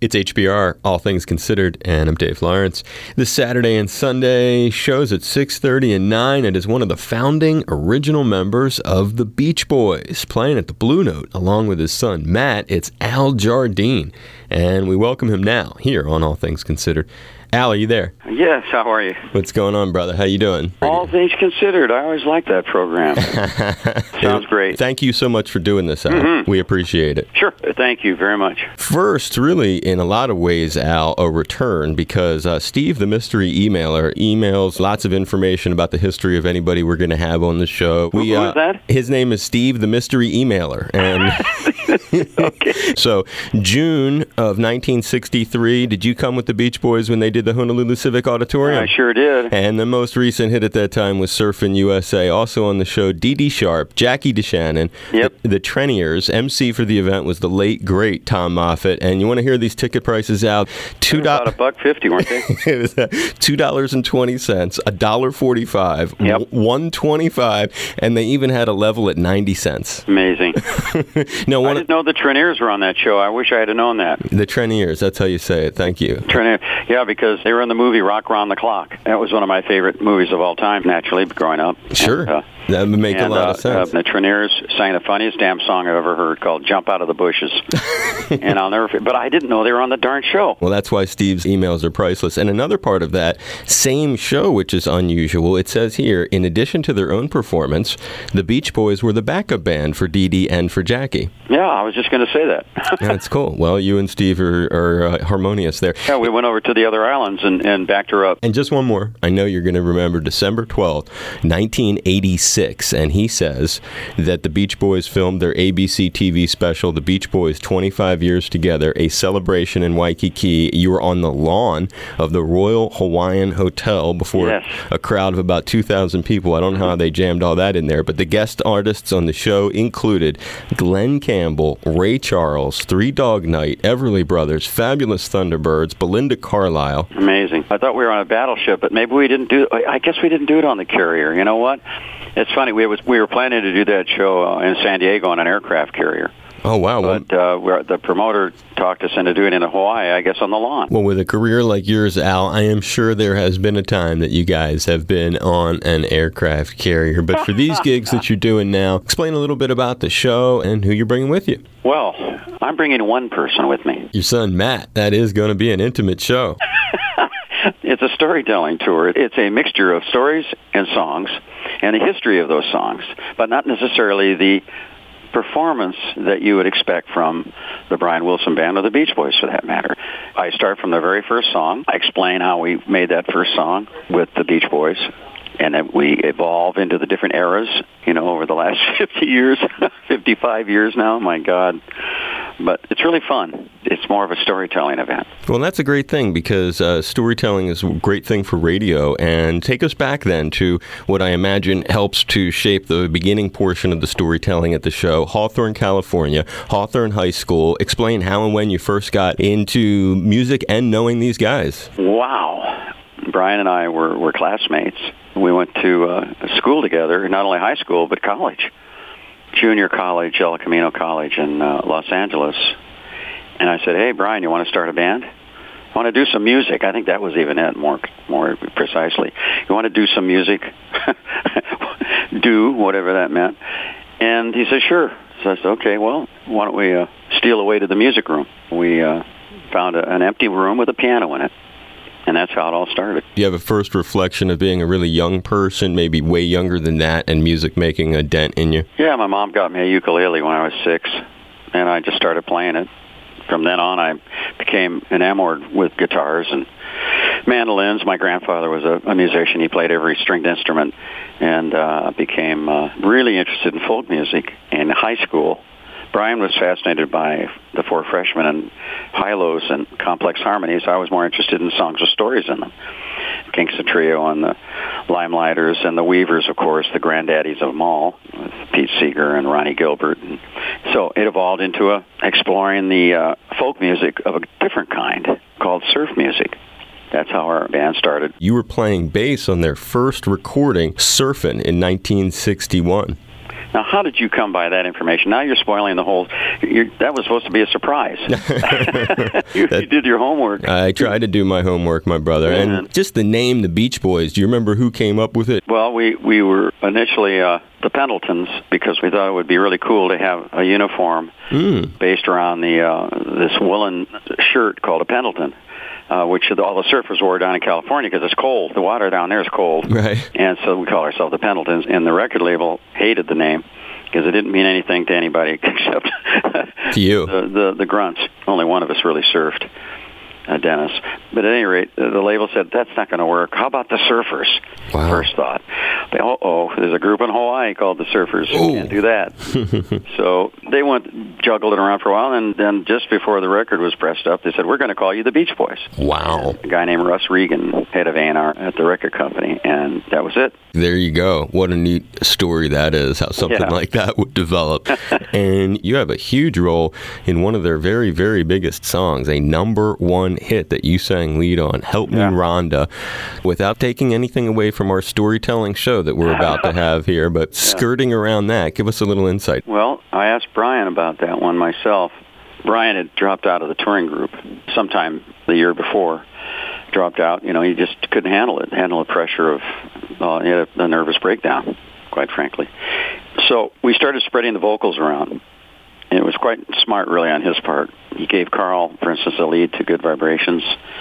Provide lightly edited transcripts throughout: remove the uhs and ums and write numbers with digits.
It's HBR, All Things Considered, and I'm Dave Lawrence. This Saturday and Sunday shows at 6:30 and 9. It is one of the founding original members of the Beach Boys, playing at the Blue Note along with his son Matt. It's Al Jardine, and we welcome him now here on All Things Considered. Al, are you there? Yes, how are you? What's going on, brother? How you doing? All Things Considered. I always like that program. Sounds great. Thank you so much for doing this, Al. Mm-hmm. We appreciate it. Sure. Thank you very much. First, really, in a lot of ways, Al, a return, because Steve, the mystery emailer, emails lots of information about the history of anybody we're going to have on the show. Who is that? His name is Steve, the mystery emailer. And okay. So, June of 1963, did you come with the Beach Boys when they did the Honolulu Civic Auditorium? I sure did. And the most recent hit at that time was Surfin' USA. Also on the show, Dee Dee Sharp, Jackie DeShannon, yep. the Treniers. MC for the event was the late, great Tom Moffat. And you want to hear these ticket prices out? About $1.50, weren't they? It was $2.20, $1.45, yep. $1.25, and they even had a level at 90 cents. Amazing. No, I didn't know the Treniers were on that show. I wish I had known that. The Treniers, that's how you say it. Thank you. Treniers. Yeah, because they were in the movie Rock Around the Clock. That was one of my favorite movies of all time, naturally, growing up. Sure. And, that would make a lot of sense. The Treniers sang the funniest damn song I've ever heard called Jump Out of the Bushes. And I'll never forget. But I didn't know they were on the darn show. Well, that's why Steve's emails are priceless. And another part of that same show, which is unusual, it says here, in addition to their own performance, the Beach Boys were the backup band for Dee Dee and for Jackie. Yeah, I was just going to say that. That's cool. Well, you and Steve are harmonious there. Yeah, we went over to the other islands and backed her up. And just one more. I know you're going to remember December 12th, 1986, and he says that the Beach Boys filmed their ABC TV special, The Beach Boys 25 Years Together, a celebration in Waikiki. You were on the lawn of the Royal Hawaiian Hotel before yes. a crowd of about 2,000 people. I don't know how they jammed all that in there, but the guest artists on the show included Glenn Campbell, Ray Charles, Three Dog Night, Everly Brothers, Fabulous Thunderbirds, Belinda Carlisle. Amazing. I thought we were on a battleship, but maybe we didn't do it. I guess we didn't do it on the carrier. You know what? It's funny. We were planning to do that show in San Diego on an aircraft carrier. Oh, wow. But the promoter talked us into doing it in Hawaii, I guess, on the lawn. Well, with a career like yours, Al, I am sure there has been a time that you guys have been on an aircraft carrier. But for these gigs that you're doing now, explain a little bit about the show and who you're bringing with you. Well, I'm bringing one person with me. Your son, Matt. That is going to be an intimate show. It's a storytelling tour. It's a mixture of stories and songs and the history of those songs, but not necessarily the performance that you would expect from the Brian Wilson Band or the Beach Boys, for that matter. I start from the very first song. I explain how we made that first song with the Beach Boys, and then we evolve into the different eras, over the last 50 years, 55 years now, my God. But it's really fun. It's more of a storytelling event. Well, that's a great thing because storytelling is a great thing for radio. And take us back then to what I imagine helps to shape the beginning portion of the storytelling at the show, Hawthorne, California, Hawthorne High School. Explain how and when you first got into music and knowing these guys. Wow. Brian and I were classmates. We went to school together, not only high school, but college. Junior college, El Camino College in Los Angeles. And I said, hey, Brian, you want to start a band? I want to do some music. I think that was even it, more precisely. You want to do some music? Do, whatever that meant. And he said, sure. So I said, okay, well, why don't we steal away to the music room? We found an empty room with a piano in it. And that's how it all started. Do you have a first reflection of being a really young person, maybe way younger than that, and music making a dent in you? Yeah, my mom got me a ukulele when I was 6, and I just started playing it. From then on, I became enamored with guitars and mandolins. My grandfather was a musician. He played every stringed instrument, and became really interested in folk music in high school. Brian was fascinated by the Four Freshmen and high-lows and complex harmonies. I was more interested in songs with stories in them. Kingston Trio and the Limelighters and the Weavers, of course, the granddaddies of them all, with Pete Seeger and Ronnie Gilbert. And so it evolved into exploring the folk music of a different kind called surf music. That's how our band started. You were playing bass on their first recording, Surfin', in 1961. Now, how did you come by that information? Now you're spoiling the whole. That was supposed to be a surprise. you did your homework. I tried to do my homework, my brother. Yeah. And just the name, the Beach Boys, do you remember who came up with it? Well, we were initially the Pendletons because we thought it would be really cool to have a uniform based around this woolen shirt called a Pendleton. Which all the surfers wore down in California because it's cold. The water down there is cold. Right. And so we call ourselves the Pendletons. And the record label hated the name because it didn't mean anything to anybody except to you. The grunts. Only one of us really surfed, Dennis. But at any rate, the label said, that's not going to work. How about the Surfers? Wow. First thought. There's a group in Hawaii called the Surfers. You can't do that. So they juggled it around for a while, and then just before the record was pressed up, they said, we're going to call you the Beach Boys. Wow. And a guy named Russ Regan, head of A&R at the record company, and that was it. There you go. What a neat story that is, how something like that would develop. And you have a huge role in one of their very, very biggest songs, a #1 hit that you sang lead on, Help Me Rhonda. Without taking anything away from our storytelling show that we're about to have here, but skirting around that, give us a little insight. Well, I asked Brian about that one myself. Brian had dropped out of the touring group sometime the year before. Dropped out. He just couldn't handle the pressure of he had a nervous breakdown, quite frankly. So we started spreading the vocals around. And it was quite smart, really, on his part. He gave Carl, for instance, the lead to Good Vibrations.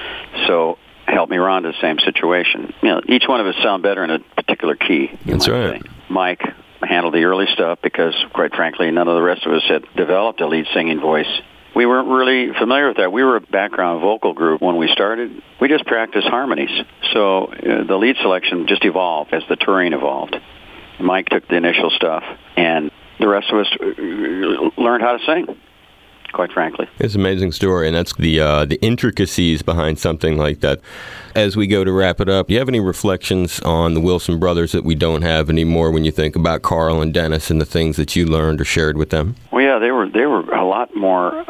So Help Me Rhonda, same situation. Each one of us sound better in a particular key. That's right. Mike handled the early stuff because, quite frankly, none of the rest of us had developed a lead singing voice. We weren't really familiar with that. We were a background vocal group when we started. We just practiced harmonies. So the lead selection just evolved as the touring evolved. Mike took the initial stuff, and the rest of us learned how to sing, quite frankly. It's an amazing story, and that's the intricacies behind something like that. As we go to wrap it up, do you have any reflections on the Wilson brothers that we don't have anymore when you think about Carl and Dennis and the things that you learned or shared with them? Well, yeah, they were a lot more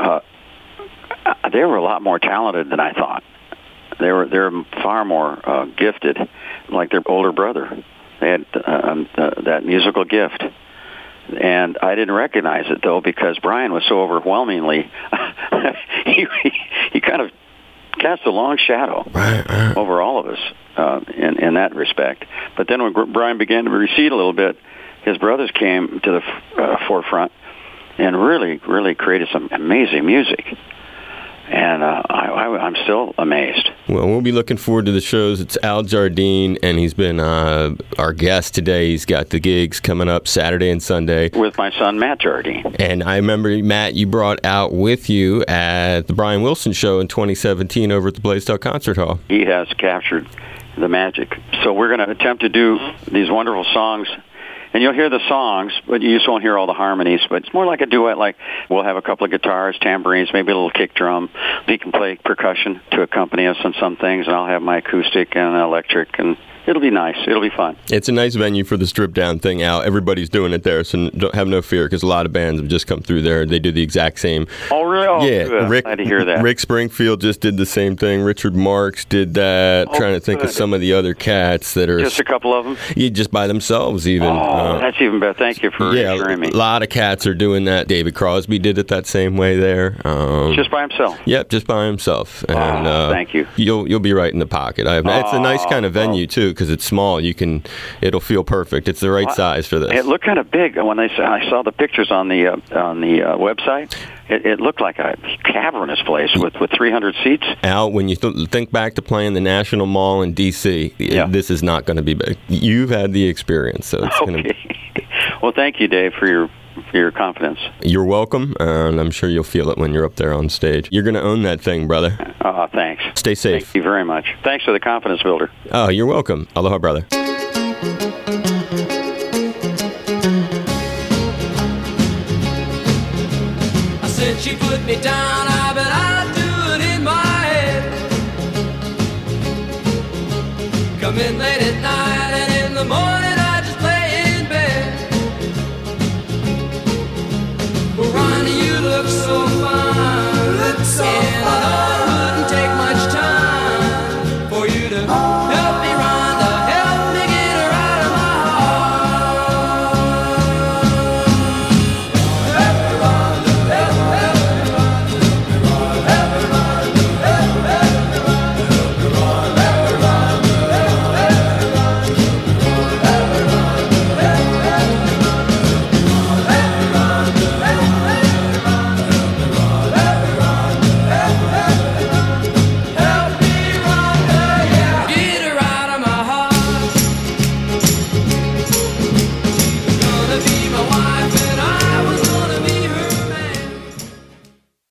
talented than I thought. They're far more gifted, like their older brother. They had that musical gift. And I didn't recognize it, though, because Brian was so overwhelmingly, he kind of cast a long shadow over all of us in that respect. But then when Brian began to recede a little bit, his brothers came to the forefront and really, really created some amazing music. And I'm still amazed. Well, we'll be looking forward to the shows. It's Al Jardine, and he's been our guest today. He's got the gigs coming up Saturday and Sunday. With my son, Matt Jardine. And I remember, Matt, you brought out with you at the Brian Wilson Show in 2017 over at the Blaisdell Concert Hall. He has captured the magic. So we're going to attempt to do these wonderful songs. And you'll hear the songs, but you just won't hear all the harmonies. But it's more like a duet. Like we'll have a couple of guitars, tambourines, maybe a little kick drum. He can play percussion to accompany us on some things, and I'll have my acoustic and electric, and it'll be nice. It'll be fun. It's a nice venue for the strip down thing, Al. Everybody's doing it there, so don't have no fear, because a lot of bands have just come through there. They do the exact same. Oh, really? Oh, yeah. Good. Glad to hear that. Rick Springfield just did the same thing. Richard Marks did that. Trying to think of some of the other cats that are... Just a couple of them? Yeah, just by themselves, even. Oh, that's even better. Thank you for reassuring me. A lot of cats are doing that. David Crosby did it that same way there. Just by himself? Yep, just by himself. And, thank you. You'll be right in the pocket. It's a nice kind of venue, too, because it's small. It'll feel perfect. It's the right size for this. It looked kind of big when I saw the pictures on the website. It looked like a cavernous place with 300 seats. Al, when you think back to playing the National Mall in D.C., this is not going to be big. You've had the experience, so it's going to. Well, thank you, Dave, for your confidence. You're welcome, and I'm sure you'll feel it when you're up there on stage. You're going to own that thing, brother. Thanks. Stay safe. Thank you very much. Thanks for the confidence builder. Oh, you're welcome. Aloha, brother. I said she put me down, I bet I'd do it in my head. Come in late at night.